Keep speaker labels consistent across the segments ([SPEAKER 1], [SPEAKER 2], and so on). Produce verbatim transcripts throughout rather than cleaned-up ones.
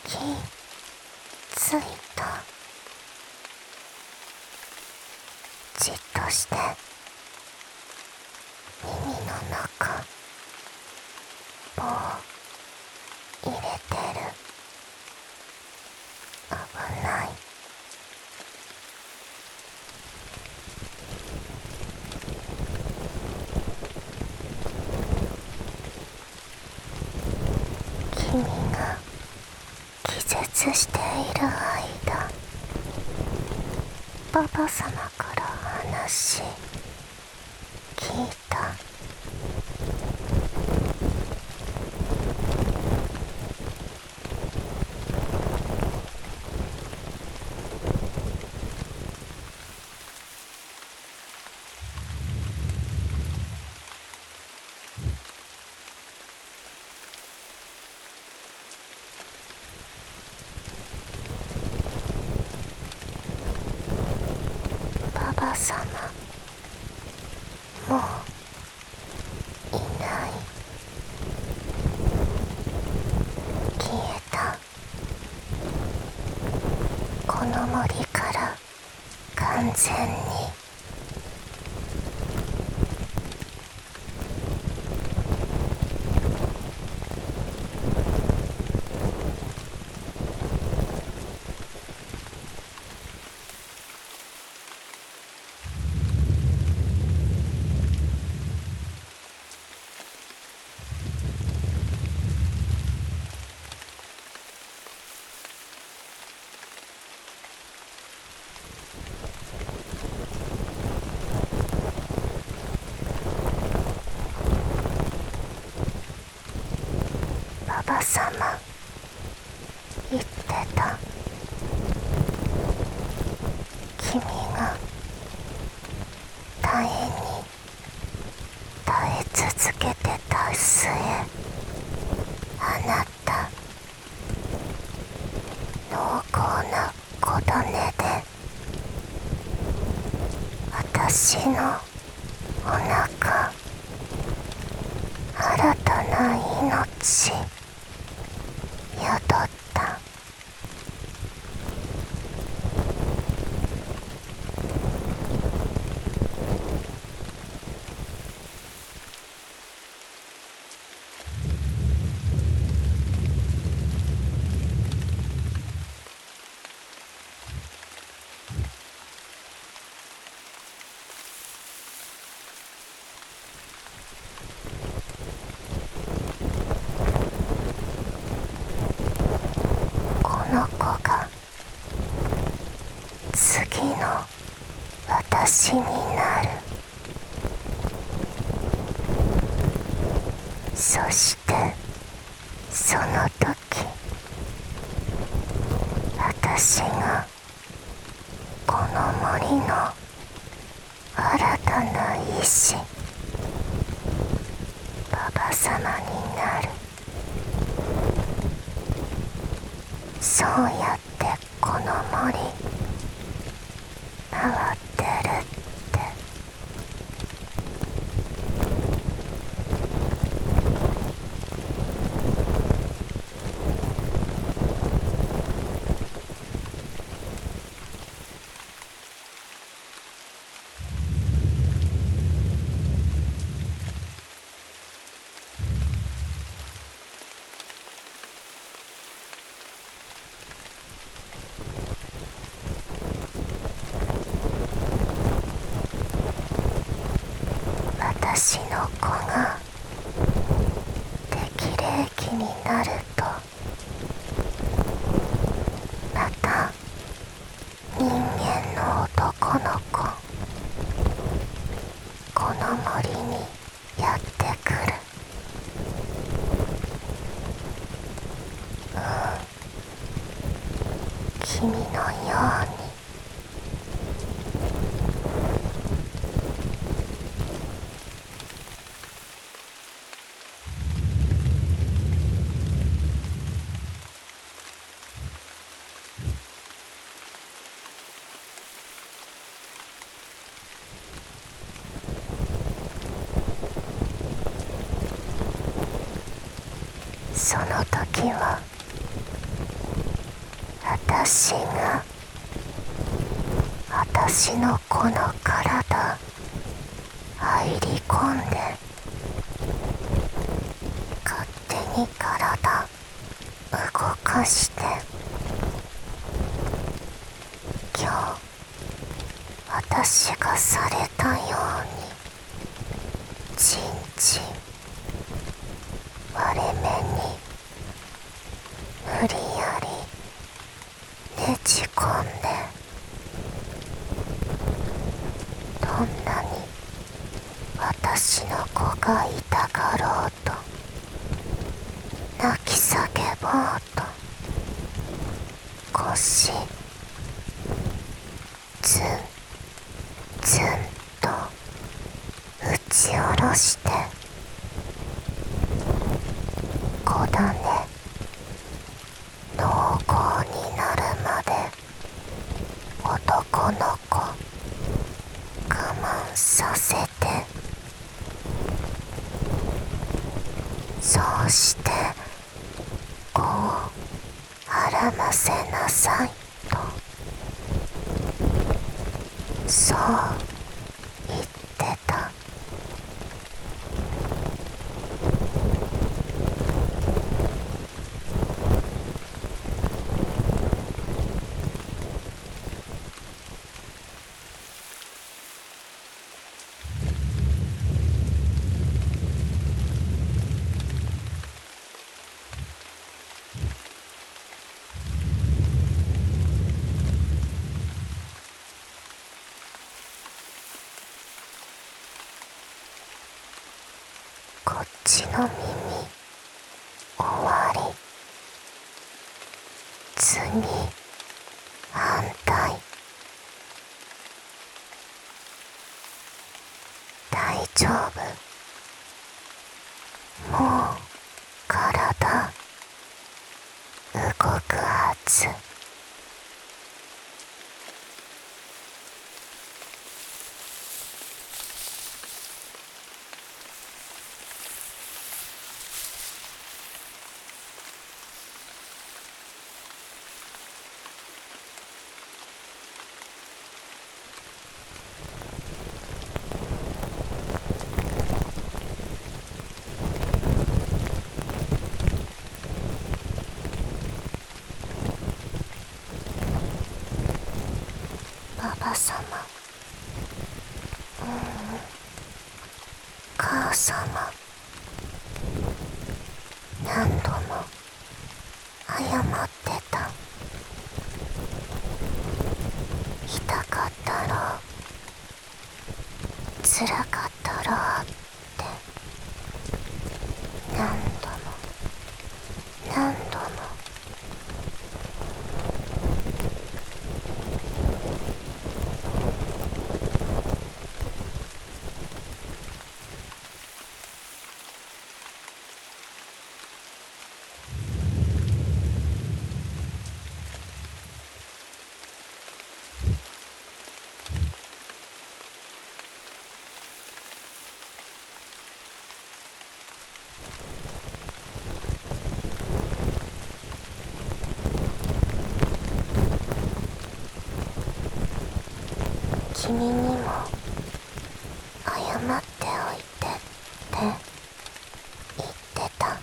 [SPEAKER 1] 気ついた。じっとして耳の中棒入れてる。危ない。君が気絶している間、パパ様から話聞いた。パパ様もういない。消えた。この森から完全に。パパ様言ってた。君が耐えに耐え続けてた末、あなた濃厚な小種で私のお腹、新たな命宿った。この子が次の私になる。そしてその時、私がこの森の新たな意志、パパ様になる。そうやってこの森回ってるって。私の子が適齢期になると、また人間の男の子、この森にやってくる。うん、君のように。その時は私が私のこの体入り込んで勝手に体動かして今日私がされたようにちんちん割れ目に無理やりねじ込んでどんなに私の子が痛がろうと泣き叫ぼうと腰ズンズンと打ち下ろして子種濃厚になるまで男の子我慢させてそうして子を孕ませなさいとそう言ってた。こっちの耳終わり。次反対。大丈夫。もう体動くはず。ババ様、ううん、母様、何度も謝ってた。痛かったろう、辛かったろうって何度も何度も。君にも謝っておいてって言ってた。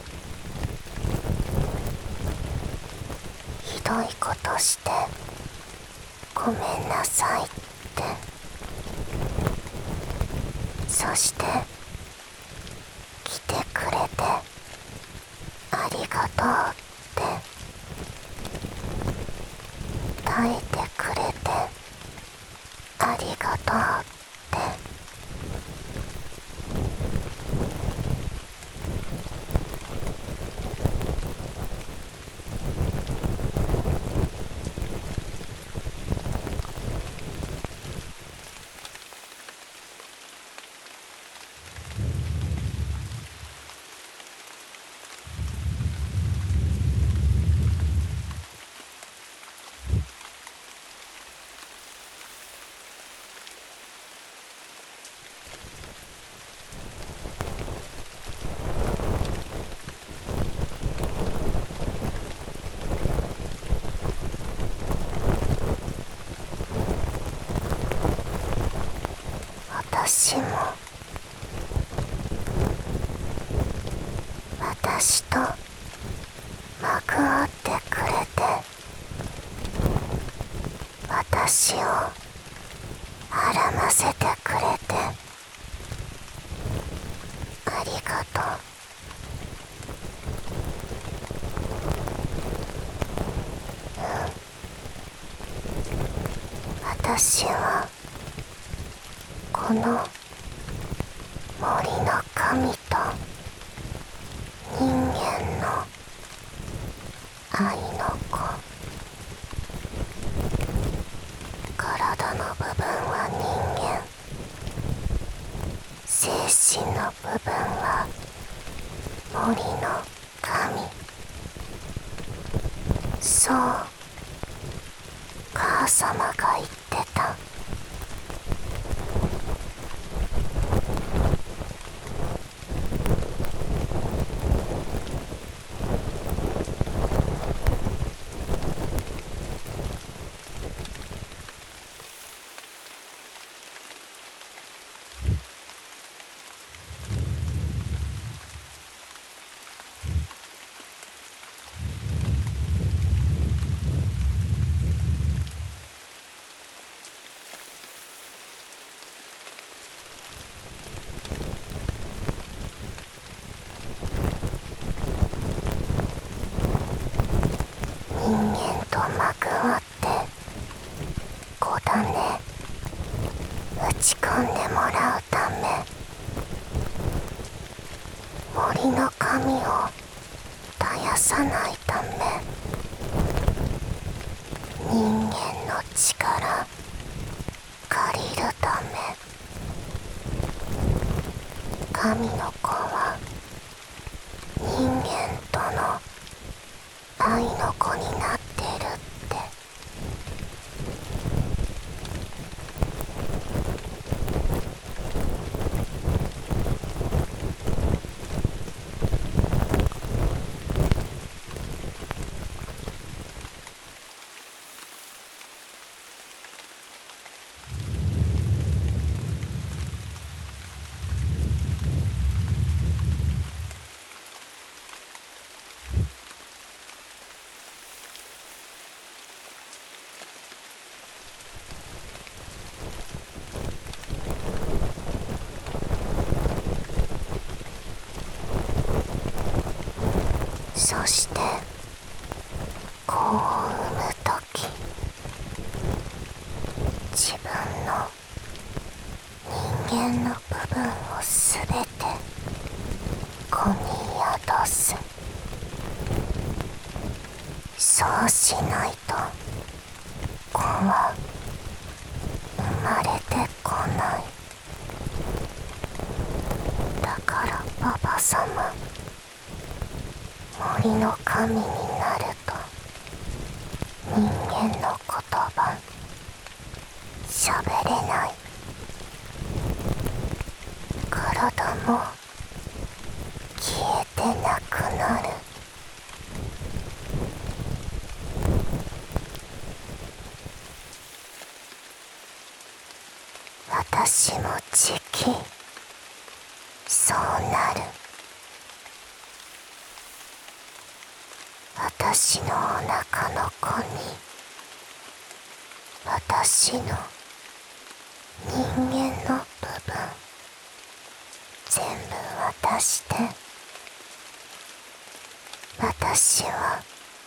[SPEAKER 1] ひどいことしてごめんなさいって。そして来てくれてありがとうって耐えてくれてありがとうって。 私も私とまくわってくれて、私をあらませてくれてありがとう。私はこの森の神と人間の愛の子。体の部分は人間、精神の部分は森の神。そう母様が言ってた。人間とまくわってこだね打ち込んでもらうため、森の神を絶やさないため、人間の力借りるため、神の子は人間との愛の子になってるって。そして子を産むとき、自分の人間の部分をすべて子に宿す。そうしないと子は生まれてこない。だからパパ様、森の神になると人間の言葉喋れない。体も消えてなくなる。私もじきそうなる。私のお腹の子に私の人間の部分全部渡して、私は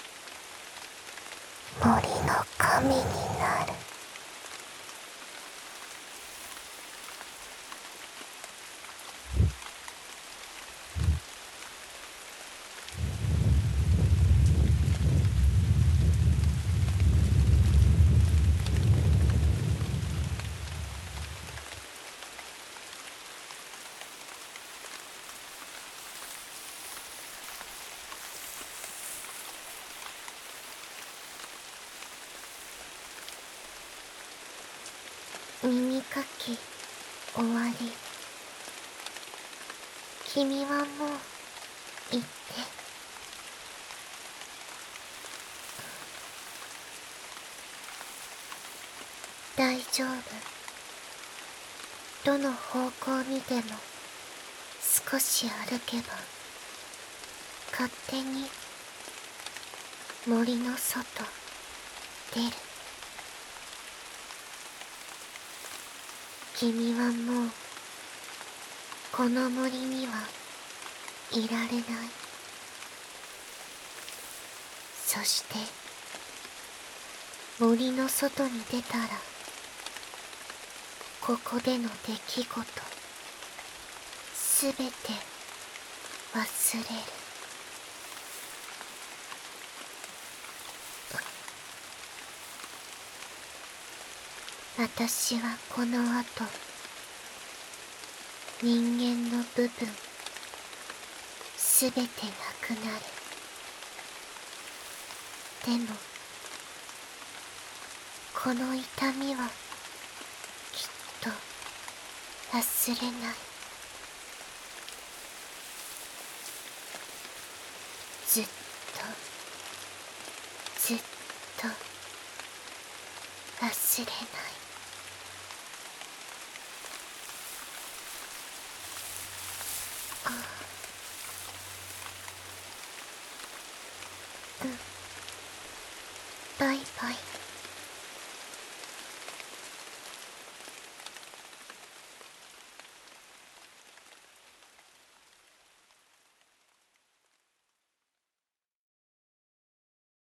[SPEAKER 1] 森の神になる。耳かき終わり。君はもう行って。大丈夫。 どの方向にでも少し歩けば勝手に森の外出る。君はもうこの森にはいられない。そして森の外に出たらここでの出来事すべて忘れる。私はこの後人間の部分すべてなくなる。でもこの痛みはきっと忘れない。ずっとずっと忘れない。ああ、うん、バイバイ。